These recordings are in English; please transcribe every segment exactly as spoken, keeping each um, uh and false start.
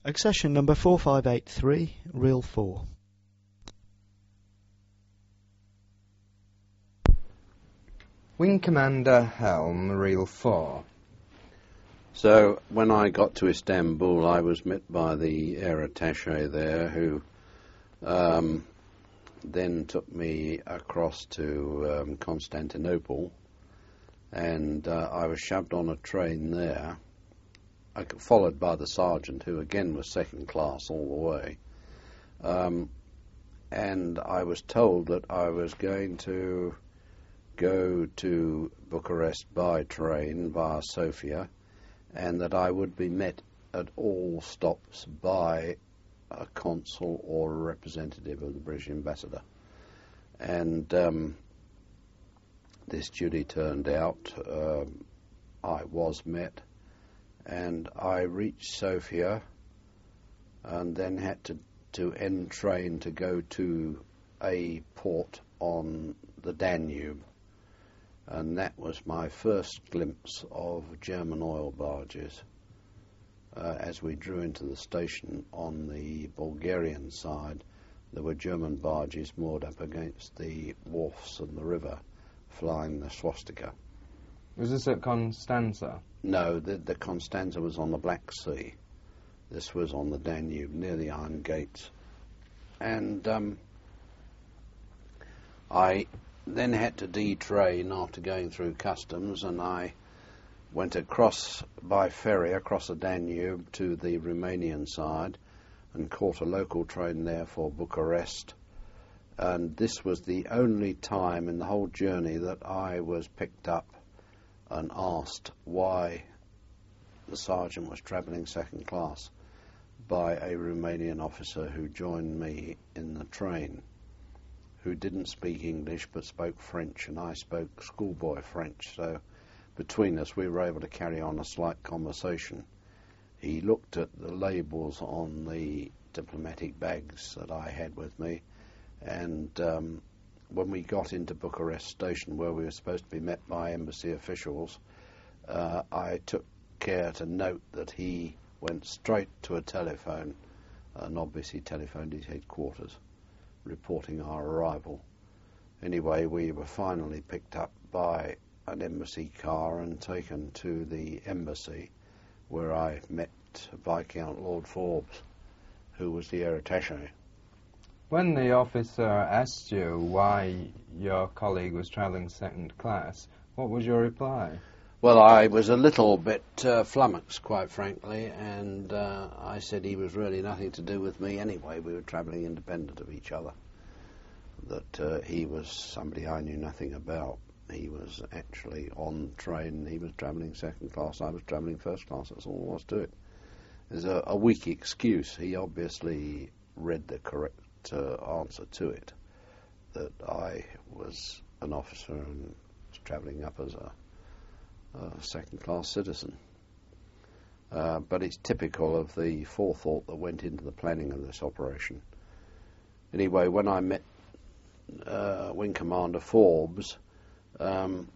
Accession number four five eight three, reel four. Wing Commander Helm, reel four. So when I got to Istanbul, I was met by the air attaché there, who um, then took me across to um, Constantinople, and uh, I was shoved on a train there, I got followed by the sergeant, who again was second class all the way. Um, and I was told that I was going to go to Bucharest by train via Sofia, and that I would be met at all stops by a consul or a representative of the British ambassador. And um, this duty turned out. Um, I was met, and I reached Sofia and then had to, to end train to go to a port on the Danube. And that was my first glimpse of German oil barges. Uh, as we drew into the station on the Bulgarian side, there were German barges moored up against the wharfs and the river, flying the swastika. Was this at Constanza? No, the, the Constanza was on the Black Sea. This was on the Danube, near the Iron Gates. And um, I then had to detrain after going through customs, and I went across by ferry across the Danube to the Romanian side and caught a local train there for Bucharest. And this was the only time in the whole journey that I was picked up and asked why the sergeant was travelling second class by a Romanian officer who joined me in the train, who didn't speak English but spoke French, and I spoke schoolboy French, so between us we were able to carry on a slight conversation. He looked at the labels on the diplomatic bags that I had with me, and um, when we got into Bucharest station, where we were supposed to be met by embassy officials, uh, I took care to note that he went straight to a telephone and obviously telephoned his headquarters, reporting our arrival. Anyway, we were finally picked up by an embassy car and taken to the embassy, where I met Viscount Lord Forbes, who was the air attaché. When the officer asked you why your colleague was travelling second class, what was your reply? Well, I was a little bit uh, flummoxed, quite frankly, and uh, I said he was really nothing to do with me anyway. We were travelling independent of each other. That uh, he was somebody I knew nothing about. He was actually on the train, he was travelling second class, I was travelling first class. That's all there was to it. There's a, a weak excuse. He obviously read the correct uh, answer to it, that I was an officer and was travelling up as a, a second class citizen. Uh, but it's typical of the forethought that went into the planning of this operation. Anyway, when I met uh, Wing Commander Forbes, um,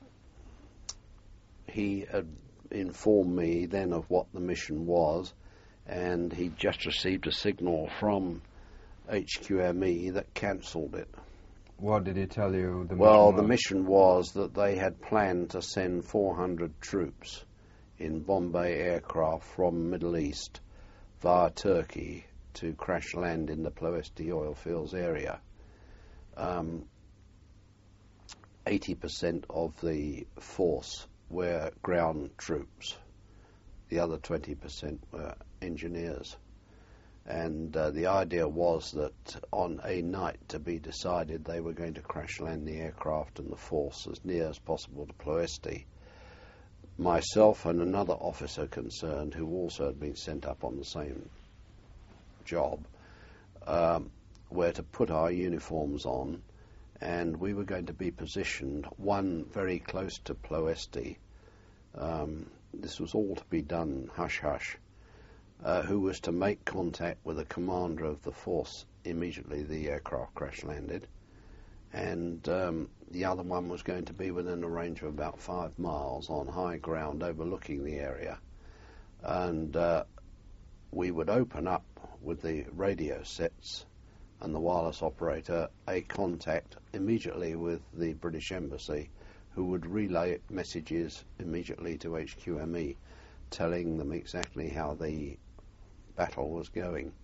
he had informed me then of what the mission was, and he just received a signal from H Q M E that cancelled it. What did he tell you the mission Well, was? the mission was that they had planned to send four hundred troops in Bombay aircraft from Middle East via Turkey to crash land in the Ploesti oil fields area. Um, eighty percent of the force were ground troops. The other twenty percent were engineers. And uh, the idea was that on a night to be decided, they were going to crash land the aircraft and the force as near as possible to Ploesti. Myself and another officer concerned, who also had been sent up on the same job, um, were to put our uniforms on, and we were going to be positioned, one very close to Ploesti. Um, this was all to be done hush-hush. Uh, who was to make contact with the commander of the force immediately the aircraft crash landed, and um, the other one was going to be within a range of about five miles on high ground overlooking the area. And uh, we would open up with the radio sets and the wireless operator a contact immediately with the British Embassy, who would relay messages immediately to H Q M E, telling them exactly how the battle was going.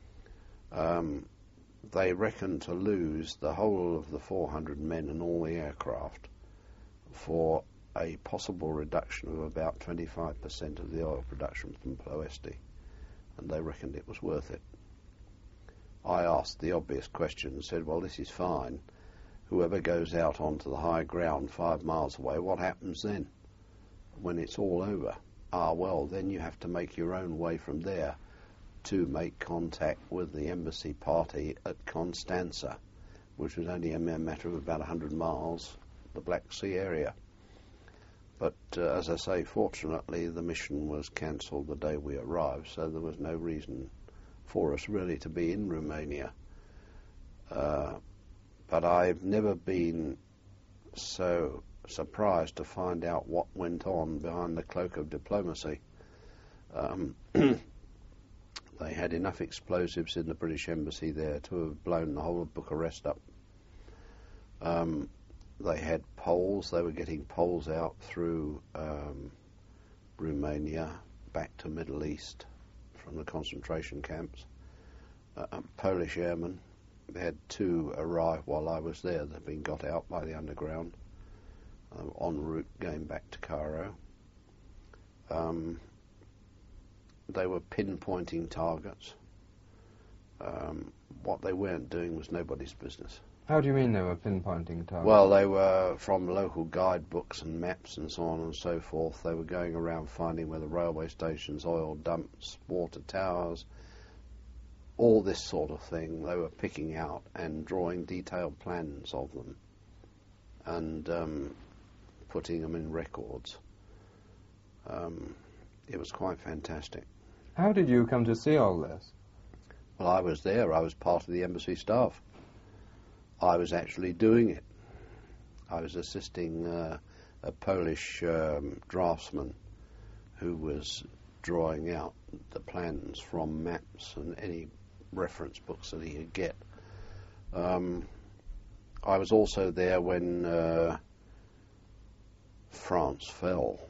Um, they reckoned to lose the whole of the four hundred men and all the aircraft for a possible reduction of about twenty-five percent of the oil production from Ploesti, and they reckoned it was worth it. I asked the obvious question and said, well, this is fine. Whoever goes out onto the high ground five miles away, what happens then when it's all over? Ah, well, then you have to make your own way from there to make contact with the embassy party at Constanza, which was only a mere matter of about one hundred miles, the Black Sea area. But, uh, as I say, fortunately, the mission was cancelled the day we arrived, so there was no reason for us really to be in Romania. Uh, but I've never been so surprised to find out what went on behind the cloak of diplomacy. Um, they had enough explosives in the British Embassy there to have blown the whole of Bucharest up. Um, they had poles. They were getting poles out through um, Romania back to Middle East from the concentration camps. Uh, Polish airmen. They had two arrive while I was there that had been got out by the underground, uh, en route going back to Cairo. Um, they were pinpointing targets. Um, what they weren't doing was nobody's business. How do you mean they were pinpointing targets? Well, they were from local guidebooks and maps and so on and so forth. They were going around finding where the railway stations, oil dumps, water towers, all this sort of thing. They were picking out and drawing detailed plans of them and um, putting them in records. Um, it was quite fantastic. How did you come to see all this? Well, I was there. I was part of the embassy staff. I was actually doing it. I was assisting uh, a Polish um, draftsman who was drawing out the plans from maps and any reference books that he could get. Um, I was also there when uh, France fell.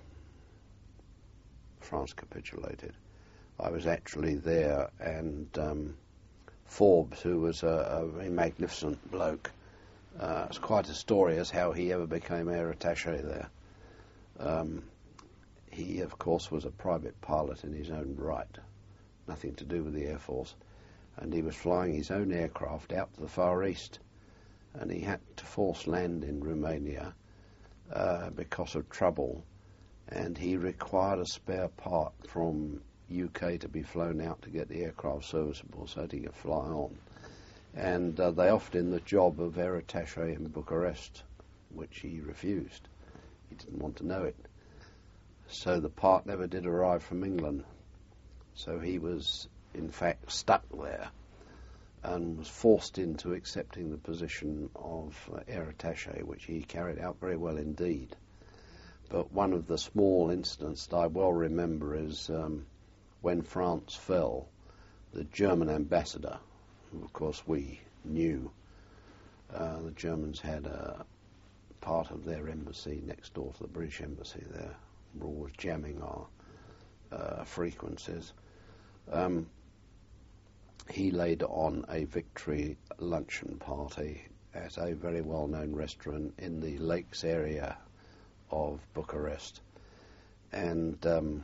France capitulated. I was actually there, and um, Forbes, who was a, a very magnificent bloke, uh, it's quite a story as how he ever became air attaché there. Um, he, of course, was a private pilot in his own right, nothing to do with the Air Force, and he was flying his own aircraft out to the Far East, and he had to force land in Romania uh, because of trouble, and he required a spare part from U K to be flown out to get the aircraft serviceable so that he could fly on. And uh, they offered him the job of air attaché in Bucharest, which he refused. He didn't want to know it. So the part never did arrive from England. So he was, in fact, stuck there and was forced into accepting the position of uh, air attaché, which he carried out very well indeed. But one of the small incidents that I well remember is um, when France fell, the German ambassador, who of course we knew, uh, the Germans had a part of their embassy next door to the British embassy there. We're always jamming our uh, frequencies. Um, he laid on a victory luncheon party at a very well-known restaurant in the lakes area of Bucharest. And um,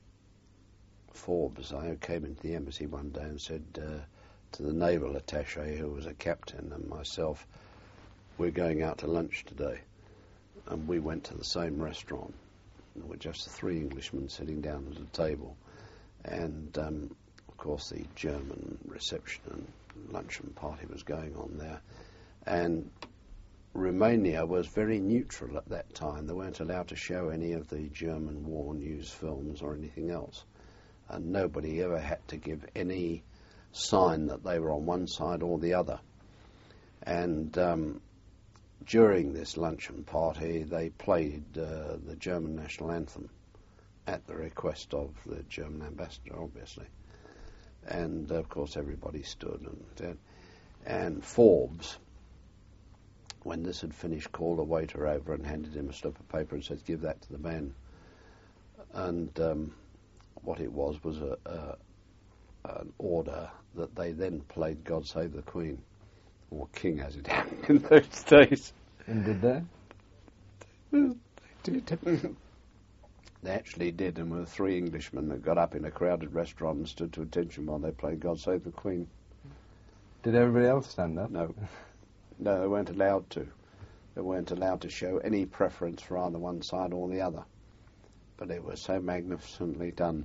Forbes, I came into the embassy one day and said uh, to the naval attaché, who was a captain, and myself, we're going out to lunch today. And we went to the same restaurant. There were just three Englishmen sitting down at a table. And, um, of course, the German reception and luncheon party was going on there. And Romania was very neutral at that time. They weren't allowed to show any of the German war news films or anything else. And nobody ever had to give any sign that they were on one side or the other. And um, during this luncheon party, they played uh, the German national anthem at the request of the German ambassador, obviously. And, of course, everybody stood. And, and Forbes, when this had finished, called a waiter over and handed him a slip of paper and said, give that to the men. And um, what it was was a, a, an order that they then played God Save the Queen, or King as it happened in those days. And did they? Well, they did. They actually did, and there were three Englishmen that got up in a crowded restaurant and stood to attention while they played God Save the Queen. Did everybody else stand up? No. No, they weren't allowed to. They weren't allowed to show any preference for either one side or the other. But it was so magnificently done.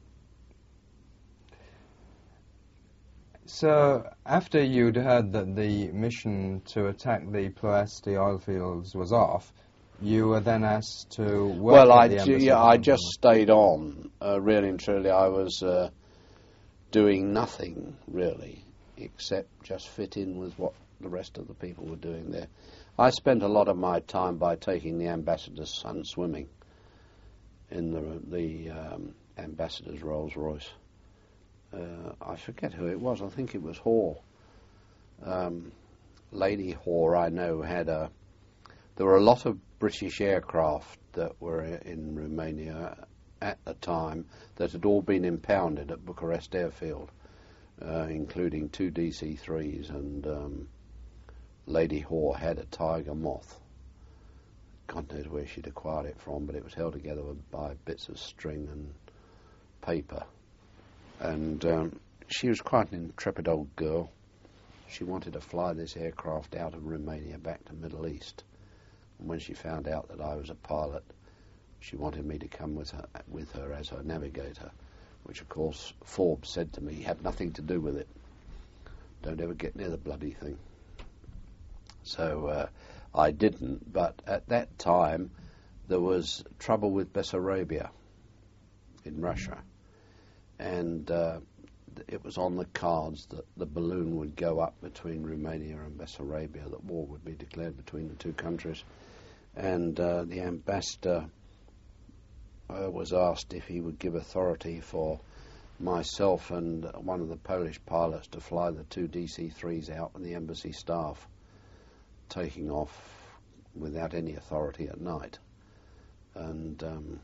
So, after you'd heard that the mission to attack the Ploesti oil fields was off, you were then asked to work well, at I the ju- embassy? yeah, I just stayed on. Uh, really and truly, I was uh, doing nothing, really, except just fit in with what the rest of the people were doing there. I spent a lot of my time by taking the ambassador's son swimming in the, the um, ambassador's Rolls Royce. Uh, I forget who it was. I think it was Hoare. Um, Lady Hoare, I know, had a... There were a lot of British aircraft that were in Romania at the time that had all been impounded at Bucharest Airfield, uh, including two D C threes, and um, Lady Hoare had a Tiger Moth. God knows where she'd acquired it from, but it was held together by bits of string and paper. And um, she was quite an intrepid old girl. She wanted to fly this aircraft out of Romania back to the Middle East. And when she found out that I was a pilot, she wanted me to come with her, with her as her navigator, which, of course, Forbes said to me had nothing to do with it. Don't ever get near the bloody thing. So uh, I didn't, but at that time there was trouble with Bessarabia in Russia. And uh, it was on the cards that the balloon would go up between Romania and Bessarabia, that war would be declared between the two countries. And uh, the ambassador uh, was asked if he would give authority for myself and one of the Polish pilots to fly the two D C threes out with the embassy staff, taking off without any authority at night. And... Um,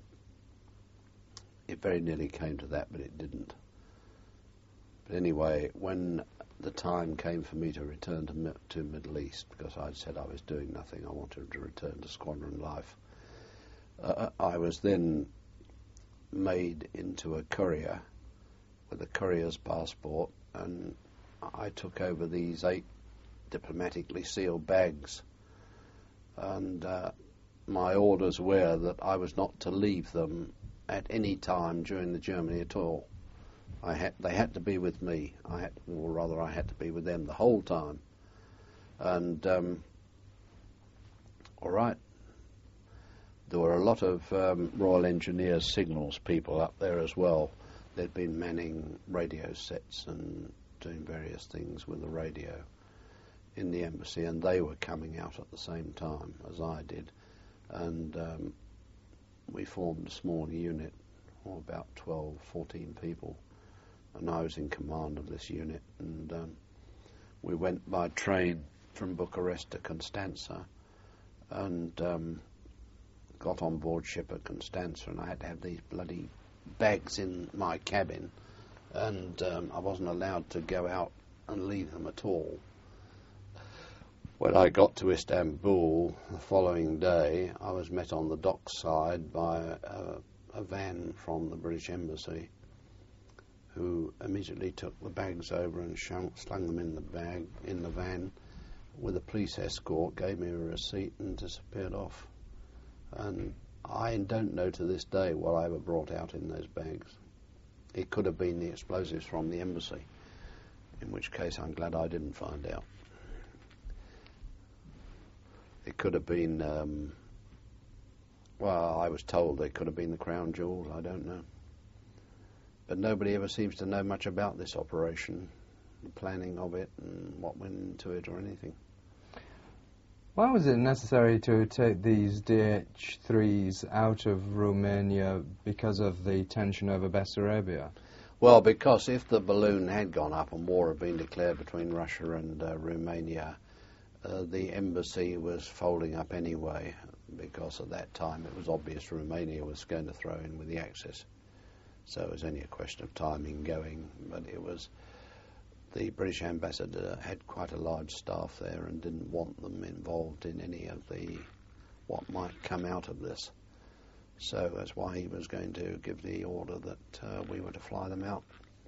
It very nearly came to that, but it didn't. But anyway, when the time came for me to return to mi- to Middle East, because I'd said I was doing nothing, I wanted to return to squadron life, uh, I was then made into a courier with a courier's passport, and I took over these eight diplomatically sealed bags. And uh, my orders were that I was not to leave them at any time during the journey at all. I had, they had to be with me. I had, or rather, I had to be with them the whole time. And um, all right, there were a lot of um, Royal Engineers signals people up there as well. They'd been manning radio sets and doing various things with the radio in the embassy, and they were coming out at the same time as I did. And um, we formed a small unit, or about twelve, fourteen people, and I was in command of this unit. And um, we went by train from Bucharest to Constanza, and um, got on board ship at Constanza, and I had to have these bloody bags in my cabin, and um, I wasn't allowed to go out and leave them at all. When I got to Istanbul the following day, I was met on the dockside by a, a van from the British Embassy, who immediately took the bags over and shung, slung them in the bag in the van with a police escort, gave me a receipt, and disappeared off. And I don't know to this day what I ever brought out in those bags. It could have been the explosives from the embassy, in which case I'm glad I didn't find out. It could have been, um, well, I was told they could have been the crown jewels, I don't know. But nobody ever seems to know much about this operation, the planning of it, and what went into it or anything. Why was it necessary to take these D H threes out of Romania because of the tension over Bessarabia? Well, because if the balloon had gone up and war had been declared between Russia and uh, Romania, uh, the embassy was folding up anyway, because at that time it was obvious Romania was going to throw in with the Axis. So it was only a question of timing going, but it was the British ambassador had quite a large staff there and didn't want them involved in any of the what might come out of this. So that's why he was going to give the order that uh, we were to fly them out.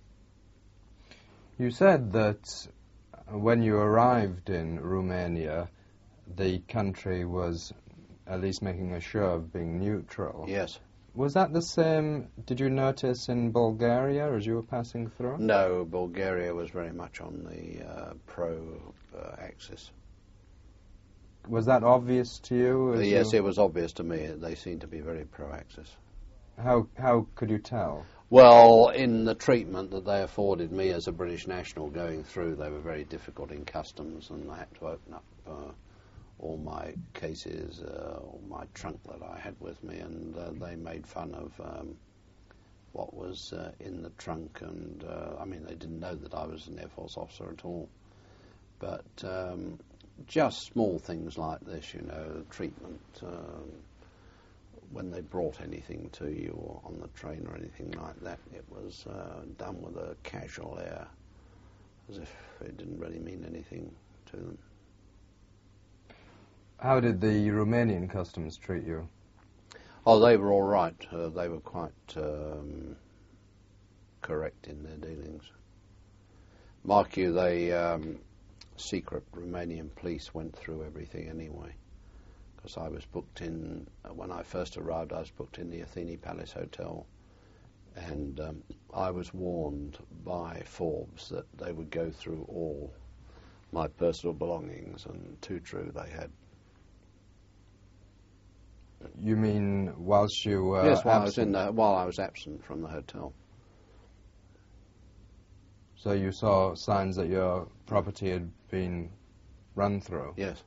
You said that when you arrived in Romania, the country was at least making a show of being neutral. Yes. Was that the same, did you notice, in Bulgaria as you were passing through? No, Bulgaria was very much on the uh, pro-Axis. Uh, was that obvious to you? As yes, you... it was obvious to me. They seemed to be very pro-Axis. How, how could you tell? Well, in the treatment that they afforded me as a British national going through, they were very difficult in customs, and I had to open up uh, all my cases, uh, all my trunk that I had with me, and uh, they made fun of um, what was uh, in the trunk, and uh, I mean, they didn't know that I was an Air Force officer at all. But um, just small things like this, you know, treatment, um, when they brought anything to you or on the train or anything like that, it was uh, done with a casual air, as if it didn't really mean anything to them. How did the Romanian customs treat you? Oh, they were all right. Uh, they were quite um, correct in their dealings. Mark you, they um, secret Romanian police went through everything anyway. Because I was booked in, uh, when I first arrived, I was booked in the Athene Palace Hotel, and um, I was warned by Forbes that they would go through all my personal belongings, and too true they had. You mean whilst you were yes, while absent? I was in the, while I was absent from the hotel. So you saw signs that your property had been run through? Yes.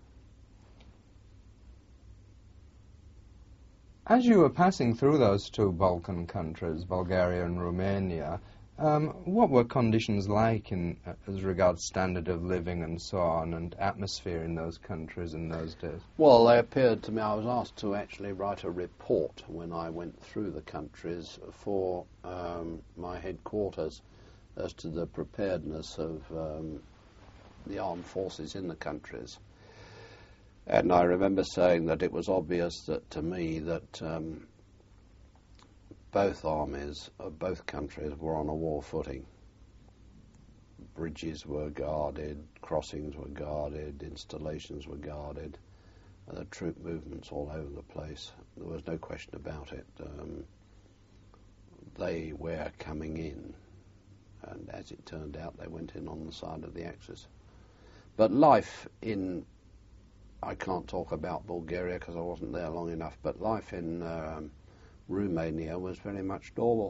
As you were passing through those two Balkan countries, Bulgaria and Romania, um, what were conditions like in, uh, as regards standard of living and so on, and atmosphere in those countries in those days? Well, they appeared to me, I was asked to actually write a report when I went through the countries for um, my headquarters as to the preparedness of um, the armed forces in the countries. And I remember saying that it was obvious that to me that um, both armies of both countries were on a war footing. Bridges were guarded, crossings were guarded, installations were guarded, uh, troop movements all over the place. There was no question about it. Um, they were coming in, and as it turned out, they went in on the side of the Axis. But life in I can't talk about Bulgaria because I wasn't there long enough, but life in um, Romania was very much normal.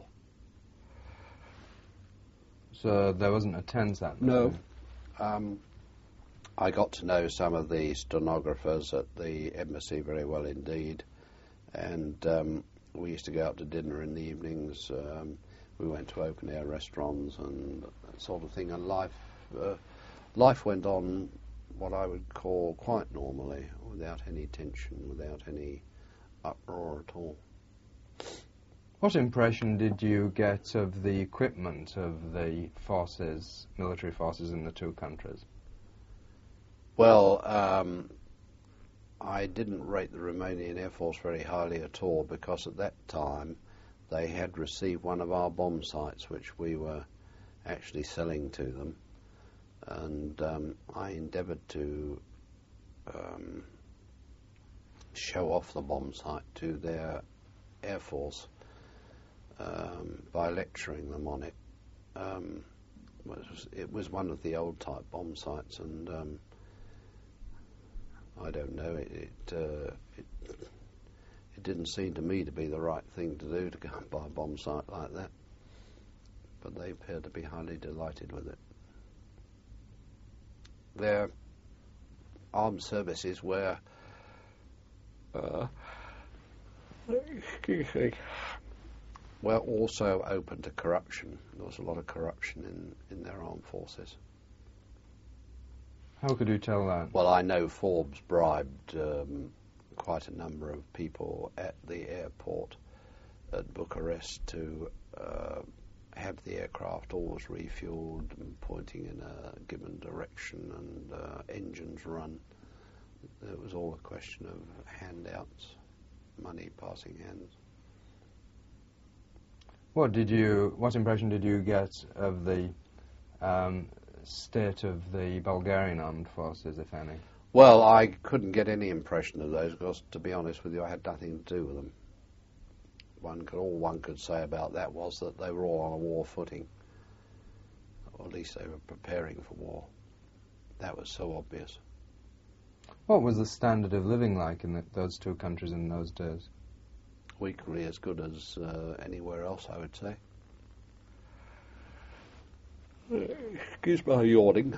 So there wasn't a tense atmosphere? No. Um, I got to know some of the stenographers at the embassy very well indeed, and um, we used to go out to dinner in the evenings. Um, we went to open-air restaurants and that sort of thing, and life, uh, life went on what I would call quite normally, without any tension, without any uproar at all. What impression did you get of the equipment of the forces, military forces in the two countries? Well, um, I didn't rate the Romanian Air Force very highly at all, because at that time they had received one of our bomb sites, which we were actually selling to them. And um, I endeavoured to um, show off the bomb site to their Air Force um, by lecturing them on it. Um, it, was, it was one of the old type bomb sites, and um, I don't know, it it, uh, it it didn't seem to me to be the right thing to do, to go and buy a bomb site like that. But they appeared to be highly delighted with it. Their armed services were uh, excuse me, were also open to corruption. There was a lot of corruption in, in their armed forces. How could you tell that? Well, I know Forbes bribed um, quite a number of people at the airport at Bucharest to uh, have the aircraft always refueled and pointing in a given direction and uh, engines run. It was all a question of handouts, money passing hands. What did you? What impression did you get of the um, state of the Bulgarian armed forces, if any? Well, I couldn't get any impression of those because, to be honest with you, I had nothing to do with them. One could, all one could say about that was that they were all on a war footing, or at least they were preparing for war. That was so obvious. What was the standard of living like in the, those two countries in those days? Equally as good as uh, anywhere else, I would say. Excuse my yawning.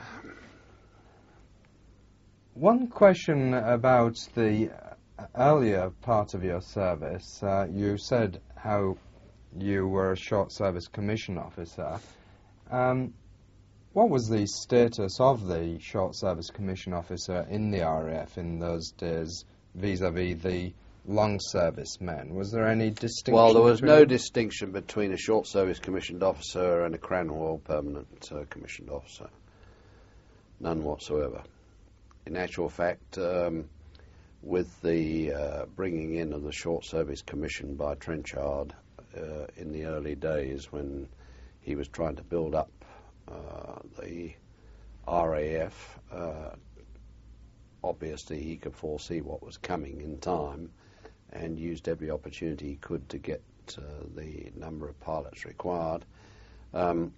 One question about the earlier part of your service. Uh, you said how you were a short service commission officer. Um, what was the status of the short service commission officer in the R A F in those days vis-à-vis the long service men? Was there any distinction? Well, there was between no them? distinction between a short service commissioned officer and a Crown Royal permanent uh, commissioned officer. None whatsoever. In actual fact, um, with the uh, bringing in of the short service commission by Trenchard uh, in the early days when he was trying to build up uh, the R A F, uh, obviously he could foresee what was coming in time and used every opportunity he could to get uh, the number of pilots required. Um,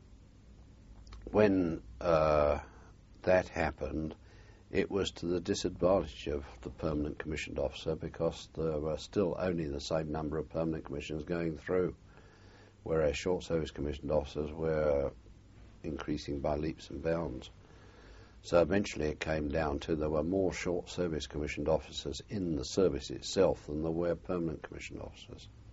when uh, that happened, it was to the disadvantage of the permanent commissioned officer because there were still only the same number of permanent commissions going through, whereas short service commissioned officers were increasing by leaps and bounds. So eventually it came down to there were more short service commissioned officers in the service itself than there were permanent commissioned officers.